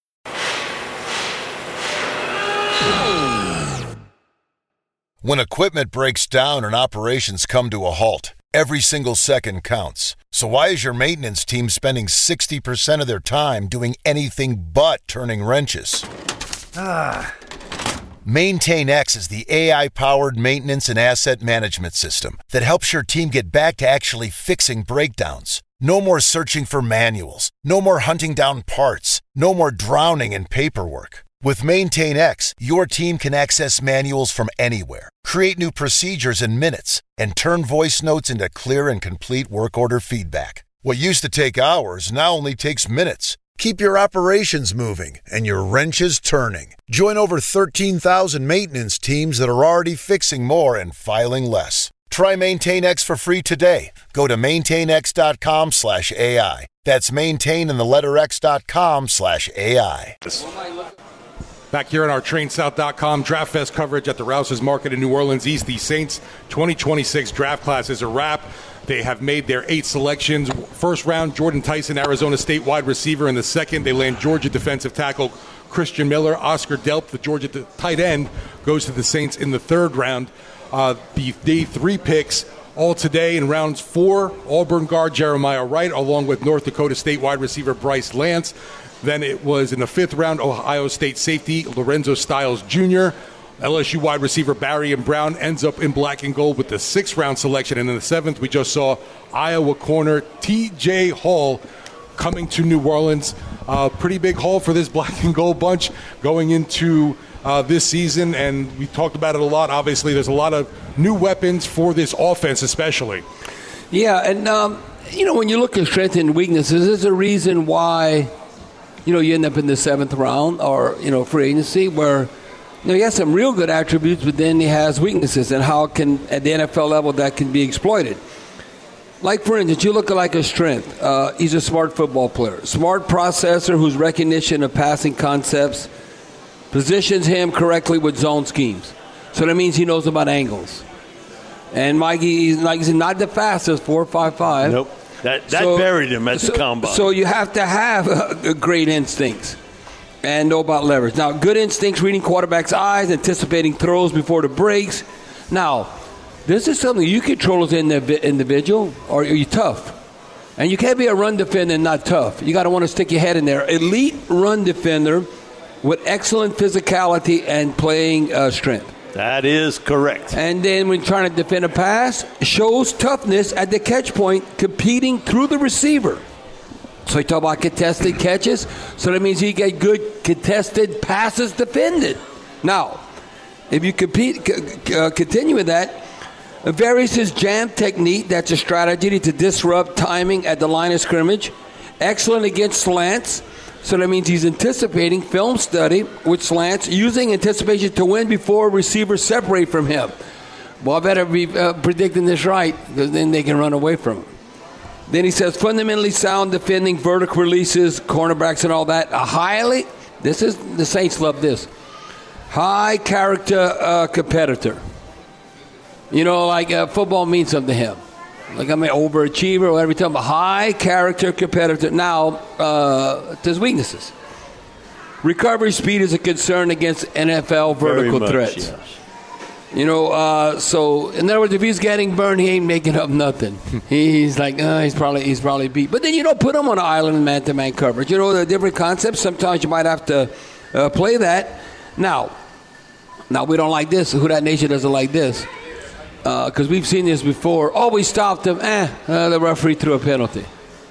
When equipment breaks down and operations come to a halt, every single second counts. So why is your maintenance team spending sixty percent of their time doing anything but turning wrenches? Ah. MaintainX is the A I-powered maintenance and asset management system that helps your team get back to actually fixing breakdowns. No more searching for manuals. No more hunting down parts. No more drowning in paperwork. With MaintainX, your team can access manuals from anywhere, create new procedures in minutes, and turn voice notes into clear and complete work order feedback. What used to take hours now only takes minutes. Keep your operations moving and your wrenches turning. Join over thirteen thousand maintenance teams that are already fixing more and filing less. Try MaintainX for free today. Go to maintainx.com slash AI. That's maintain and the letter X dot com slash AI. Back here on our train south dot com Draft Fest coverage at the Rouse's Market in New Orleans East, the Saints twenty twenty-six draft class is a wrap. They have made their eight selections. First round, Jordan Tyson, Arizona State wide receiver. In the second, they land Georgia defensive tackle Christian Miller. Oscar Delp, the Georgia tight end, goes to the Saints in the third round. Uh, the day three picks all today in rounds four, Auburn guard Jeremiah Wright, along with North Dakota State wide receiver Bryce Lance. Then it was in the fifth round, Ohio State safety Lorenzo Styles Junior L S U wide receiver Barry and Brown ends up in black and gold with the sixth round selection. And in the seventh, we just saw Iowa corner T J Hall coming to New Orleans. Uh, pretty big haul for this black and gold bunch going into uh, this season. And we talked about it a lot. Obviously, there's a lot of new weapons for this offense especially. Yeah, and, um, you know, when you look at strengths and weaknesses, there's a reason why, you know, you end up in the seventh round or, you know, free agency where, you know, he has some real good attributes, but then he has weaknesses, and how can, at the N F L level, that can be exploited. Like, for instance, you look at like a strength. Uh, he's a smart football player, smart processor whose recognition of passing concepts positions him correctly with zone schemes. So that means he knows about angles. And Mikey, like, he's not the fastest, four five five. Nope. That, that so, buried him at so, the combine. So you have to have uh, great instincts and know about leverage. Now, good instincts, reading quarterback's eyes, anticipating throws before the breaks. Now, this is something you control as an individual, or are you tough? And you can't be a run defender and not tough. You got to want to stick your head in there. Elite run defender with excellent physicality and playing uh, strength. That is correct. And then when trying to defend a pass, shows toughness at the catch point, competing through the receiver. So you talk about contested catches. So that means you get good contested passes defended. Now, if you compete, c- uh, continue with that, varies his jam technique. That's a strategy to disrupt timing at the line of scrimmage. Excellent against slants. So that means he's anticipating film study with slants, using anticipation to win before receivers separate from him. Well, I better be uh, predicting this right, because then they can run away from him. Then he says fundamentally sound defending, vertical releases, cornerbacks and all that. A highly, this is, the Saints love this, high character uh, competitor. You know, like uh, football means something to him. Like I'm an overachiever or whatever you tell him. A high character competitor. Now, uh, there's weaknesses. Recovery speed is a concern against N F L vertical much, threats. Yes. You know, uh, so in other words, if he's getting burned, he ain't making up nothing. He's like, uh, he's probably he's probably beat. But then you don't put him on an island in man-to-man coverage. You know, the different concepts. Sometimes you might have to uh, play that. Now, now we don't like this. Who That Nation doesn't like this. because uh, we've seen this before. Oh, we stopped him. Eh, uh, the referee threw a penalty.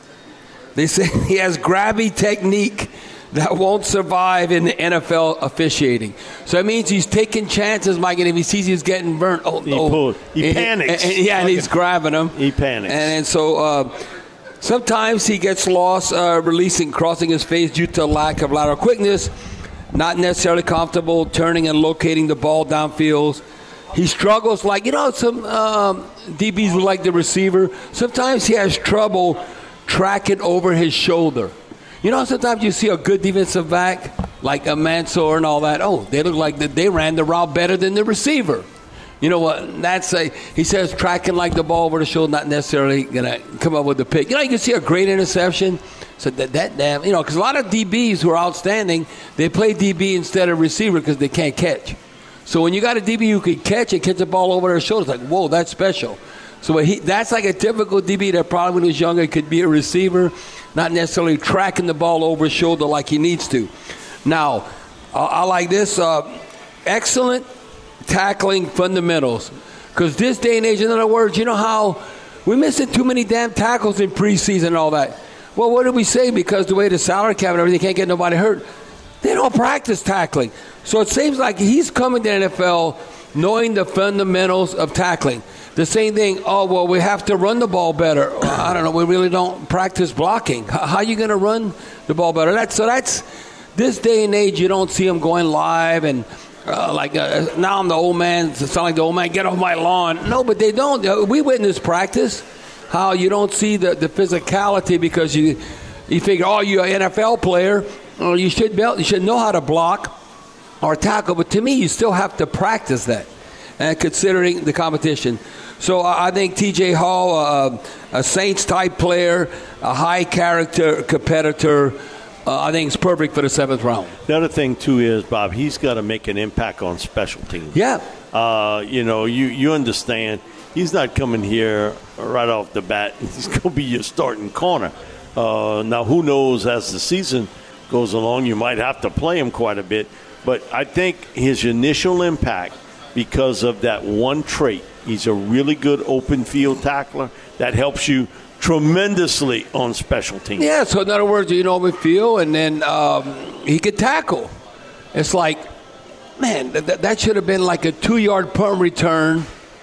They say he has grabby technique that won't survive in the N F L officiating. So it means he's taking chances, Mike, and if he sees he's getting burnt, oh, he, oh. pulled, he and, panics. And, and, yeah, and he's grabbing him. He panics. And, and so uh, sometimes he gets lost uh, releasing, crossing his face due to lack of lateral quickness, not necessarily comfortable turning and locating the ball downfield. He struggles like, you know, some um, D Bs would like the receiver. Sometimes he has trouble tracking over his shoulder. You know, sometimes you see a good defensive back, like a Mansour and all that. Oh, they look like they ran the route better than the receiver. You know what? That's a, he says tracking like the ball over the shoulder, not necessarily going to come up with the pick. You know, you can see a great interception. So that, that damn, you know, because a lot of D Bs who are outstanding, they play D B instead of receiver because they can't catch. So when you got a D B who can catch and catch the ball over their shoulders, like, whoa, that's special. So he, that's like a typical D B that probably when he was younger could be a receiver, not necessarily tracking the ball over his shoulder like he needs to. Now, I, I like this. Uh, excellent tackling fundamentals. Because this day and age, in other words, you know how we're missing too many damn tackles in preseason and all that. Well, what did we say? Because the way the salary cap and everything, can't get nobody hurt. They don't practice tackling. So it seems like he's coming to the N F L knowing the fundamentals of tackling. The same thing, oh, well, we have to run the ball better. I don't know, we really don't practice blocking. How are you going to run the ball better? That's, so that's, this day and age, you don't see them going live and uh, like, uh, now I'm the old man, it sounds like the old man, get off my lawn. No, but they don't. We witness practice, how you don't see the, the physicality because you you figure, oh, you're an N F L player, well, you should be able, you should know how to block or tackle. But to me, you still have to practice that, and uh, considering the competition. So uh, I think T J Hall, uh, a Saints-type player, a high-character competitor, uh, I think is perfect for the seventh round. The other thing, too, is, Bob, he's got to make an impact on special teams. Yeah. Uh, you know, you, you understand he's not coming here right off the bat. He's going to be your starting corner. Uh, now, who knows, as the season goes along, you might have to play him quite a bit. But I think his initial impact, because of that one trait, he's a really good open field tackler that helps you tremendously on special teams. Yeah, so in other words, you know open field, and then um, he could tackle. It's like, man, th- that should have been like a two-yard punt return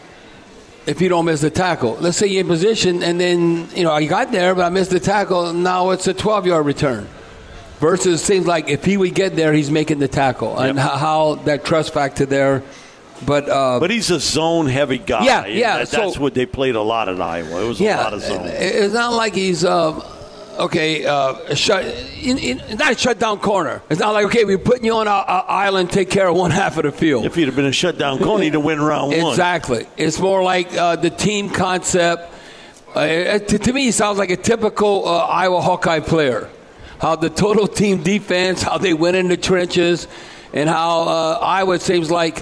if you don't miss the tackle. Let's say you're in position, and then, you know, I got there, but I missed the tackle. Now it's a twelve-yard return. Versus it seems like if he would get there, he's making the tackle. Yep. And how that trust factor there. But uh, but he's a zone-heavy guy. Yeah, yeah. That, so, that's what they played a lot at Iowa. It was yeah, a lot of zone. It's not like he's, uh, okay, uh, shut, in, in, not a shut-down corner. It's not like, okay, we're putting you on our, our island, take care of one half of the field. If he'd have been a shut-down corner, he'd have win round one. Exactly. It's more like uh, the team concept. Uh, to, to me, he sounds like a typical uh, Iowa Hawkeye player. How the total team defense, how they went in the trenches, and how uh, Iowa, it seems like,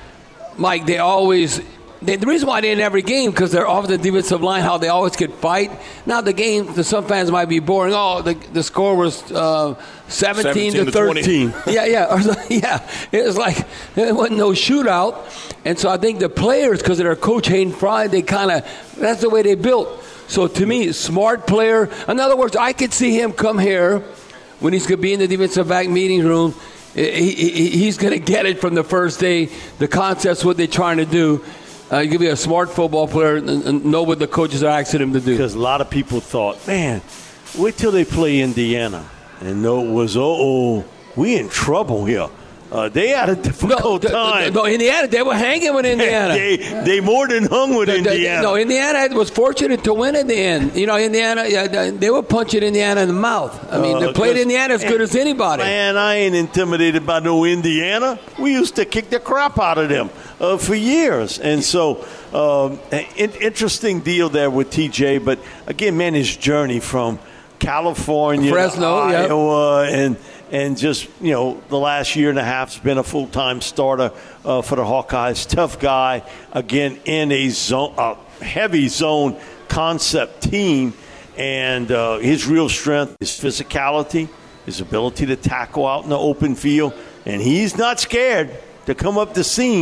Mike, they always they, – the reason why they in every game because they're off the defensive line, how they always could fight. Now the game to some fans might be boring. Oh, the the score was uh, seventeen to thirteen. yeah, yeah. yeah. It was like there wasn't no shootout. And so I think the players, because of their coach, Hayden Fry, they kind of – that's the way they built. So to me, smart player. In other words, I could see him come here when he's going to be in the defensive back meeting room. He, he, he's going to get it from the first day. The concept's what they're trying to do. Uh, you can be a smart football player and, and know what the coaches are asking him to do. Because a lot of people thought, man, wait till they play Indiana. And no, it was, uh-oh, we in trouble here. Uh, they had a difficult no, time. No, Indiana, they were hanging with Indiana. they, they more than hung with the, Indiana. The, no, Indiana was fortunate to win at the end. You know, Indiana, yeah, they were punching Indiana in the mouth. I mean, uh, they played Indiana as good as anybody. Man, I ain't intimidated by no Indiana. We used to kick the crap out of them uh, for years. And so, um, in, interesting deal there with T J. But, again, man, his journey from California Fresno, to Iowa yep. and – And just, you know, the last year and a half has been a full-time starter uh, for the Hawkeyes. Tough guy, again, in a zone, a heavy zone concept team. And uh, his real strength is physicality, his ability to tackle out in the open field. And he's not scared to come up the seam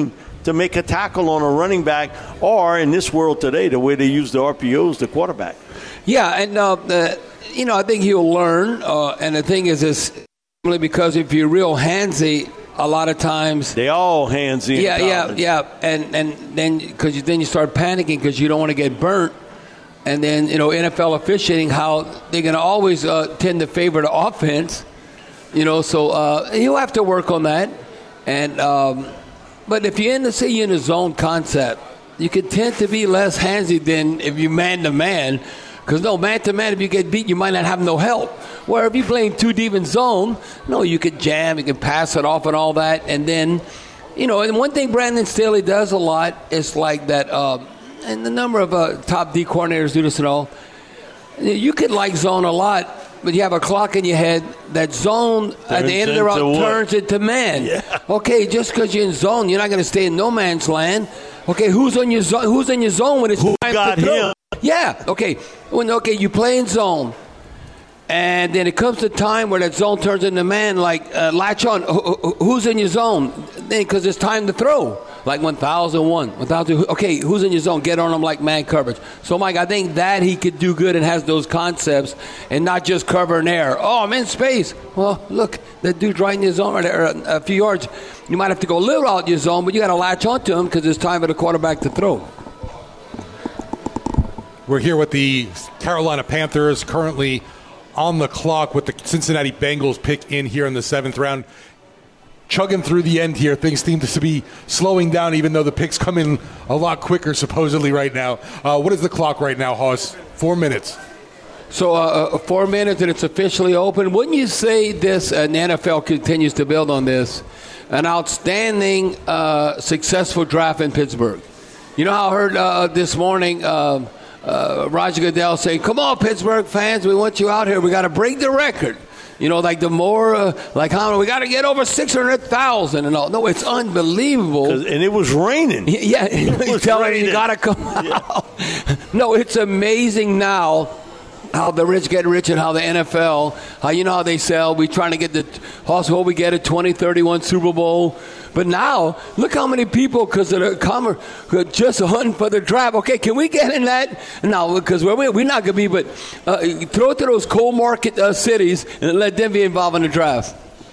to make a tackle on a running back, or in this world today, the way they use the R P Os, the quarterback. Yeah, and uh, the, you know, I think he'll learn. Uh, and the thing is, is because if you're real handsy, a lot of times they all handsy. Yeah, yeah, yeah, and and then because you, then you start panicking because you don't want to get burnt. And then, you know, N F L officiating, how they're going to always uh, tend to favor the offense. You know, so uh, he'll have to work on that. And um, but if you're in the say you're in the zone concept, you can tend to be less handsy than if you man to man. Because no, man to man, if you get beat, you might not have no help. Where if you're playing too deep in zone, no, you could jam, you can pass it off and all that. And then, you know, and one thing Brandon Staley does a lot is like that. Uh, and the number of uh, top D coordinators do this and all. You could like zone a lot, but you have a clock in your head that zone turns at the end of the route turns into man. Yeah. Okay, just because you're in zone, you're not going to stay in no man's land. Okay, who's on your zone? Who's in your zone when it's Who time got to throw? him? Yeah. Okay. When okay, you play in zone, and then it comes to time where that zone turns into man. Like uh, latch on. Who's in your zone? Then because it's time to throw. Like one thousand one, one thousand. Okay, who's in your zone? Get on them like man coverage. So, Mike, I think that he could do good and has those concepts and not just cover an air. Oh, I'm in space. Well, look, that dude's right in your zone right there, a few yards. You might have to go a little out your zone, but you got to latch onto him because it's time for the quarterback to throw. We're here with the Carolina Panthers, currently on the clock with the Cincinnati Bengals pick in here in the seventh round. Chugging through the end here. Things seem to be slowing down, even though the picks come in a lot quicker, supposedly, right now. Uh, what is the clock right now, Hoss? Four minutes. So uh, four minutes and it's officially open. Wouldn't you say this, and the N F L continues to build on this, an outstanding, uh, successful draft in Pittsburgh? You know how I heard uh, this morning uh, uh, Roger Goodell saying, come on, Pittsburgh fans, we want you out here. We got to break the record. You know, like the more, uh, like how we got to get over six hundred thousand and all. No, it's unbelievable. And it was raining. Yeah, he's telling you, you got to come yeah. out. No, it's amazing now how the rich get rich and how the N F L, how you know how they sell. We're trying to get the, also we get a twenty thirty-one Super Bowl. But now, look how many people, because of the commerce, just hunting for the draft. Okay, can we get in that? No, because we're, we're not going to be, but uh, throw it to those coal market uh, cities and let them be involved in the draft.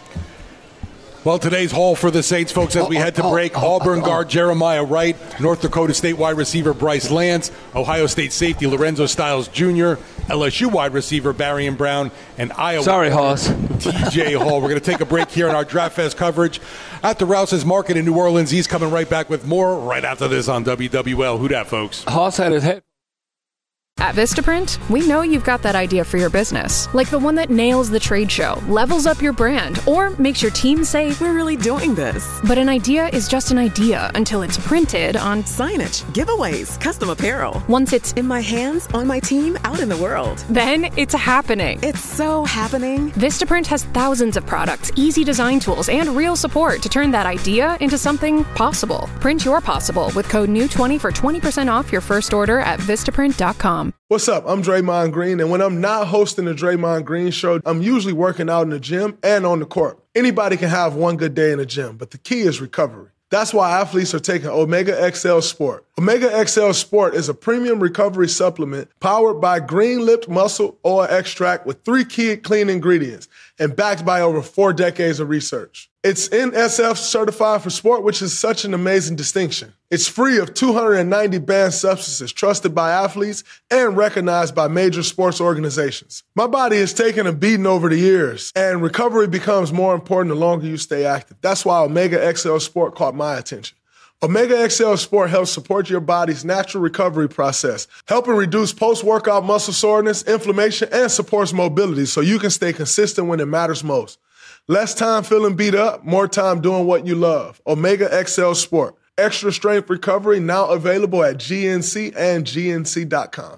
Well, today's haul for the Saints, folks, as we head to break. Auburn guard Jeremiah Wright, North Dakota State wide receiver Bryce Lance, Ohio State safety Lorenzo Styles Junior, L S U wide receiver Barian Brown, and Iowa Sorry, Hoss. T J Hall. We're going to take a break here in our Draft Fest coverage at the Rouse's Market in New Orleans. He's coming right back with more right after this on W W L. Who dat, folks? Hoss had his head. At Vistaprint, we know you've got that idea for your business, like the one that nails the trade show, levels up your brand, or makes your team say, we're really doing this. But an idea is just an idea until it's printed on signage, giveaways, custom apparel. Once it's in my hands, on my team, out in the world. Then it's happening. It's so happening. Vistaprint has thousands of products, easy design tools, and real support to turn that idea into something possible. Print your possible with code new twenty for twenty percent off your first order at vistaprint dot com. What's up? I'm Draymond Green, and when I'm not hosting the Draymond Green Show, I'm usually working out in the gym and on the court. Anybody can have one good day in the gym, but the key is recovery. That's why athletes are taking Omega X L Sport. Omega X L Sport is a premium recovery supplement powered by green-lipped muscle oil extract with three key clean ingredients and backed by over four decades of research. It's N S F certified for sport, which is such an amazing distinction. It's free of two hundred ninety banned substances trusted by athletes and recognized by major sports organizations. My body has taken a beating over the years, and recovery becomes more important the longer you stay active. That's why Omega X L Sport caught my attention. Omega X L Sport helps support your body's natural recovery process, helping reduce post-workout muscle soreness, inflammation, and supports mobility so you can stay consistent when it matters most. Less time feeling beat up, more time doing what you love. Omega X L Sport. Extra strength recovery now available at G N C and G N C dot com.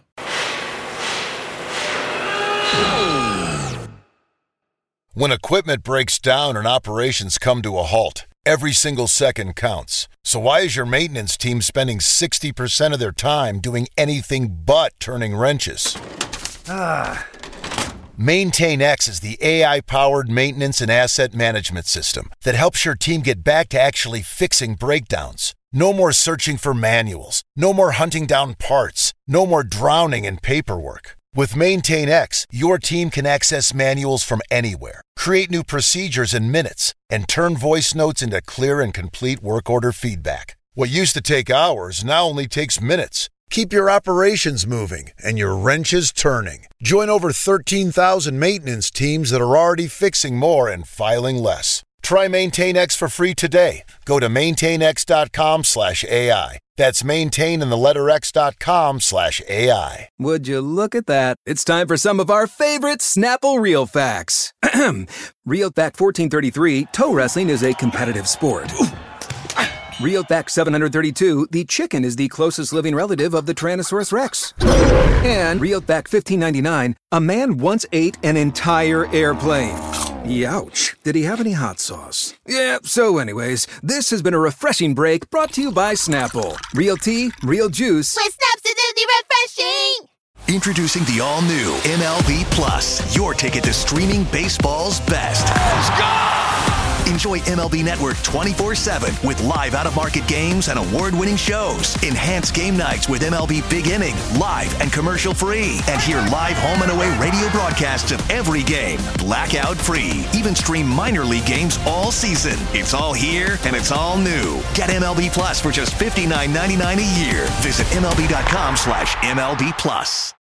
When equipment breaks down and operations come to a halt, every single second counts. So why is your maintenance team spending sixty percent of their time doing anything but turning wrenches? Ah. MaintainX is the A I-powered maintenance and asset management system that helps your team get back to actually fixing breakdowns. No more searching for manuals. No more hunting down parts. No more drowning in paperwork. With Maintain X, your team can access manuals from anywhere, create new procedures in minutes, and turn voice notes into clear and complete work order feedback. What used to take hours now only takes minutes. Keep your operations moving and your wrenches turning. Join over thirteen thousand maintenance teams that are already fixing more and filing less. Try Maintain X for free today. Go to maintainx.com slash AI. That's maintain in the letter x.com slash AI. Would you look at that? It's time for some of our favorite Snapple Real Facts. Real Fact fourteen thirty-three, toe wrestling is a competitive sport. Real Fact seven hundred thirty-two, the chicken is the closest living relative of the Tyrannosaurus Rex. And Real Fact fifteen ninety-nine, a man once ate an entire airplane. Youch. Did he have any hot sauce? Yeah, so anyways, this has been a refreshing break brought to you by Snapple. Real tea, real juice. With Snap's acidity refreshing! Introducing the all-new M L B Plus, your ticket to streaming baseball's best. Let's go! Enjoy M L B Network twenty-four seven with live out-of-market games and award-winning shows. Enhance game nights with M L B Big Inning, live and commercial-free. And hear live home and away radio broadcasts of every game, blackout-free. Even stream minor league games all season. It's all here, and it's all new. Get M L B Plus for just fifty-nine ninety-nine a year. Visit M L B dot com slash M L B Plus.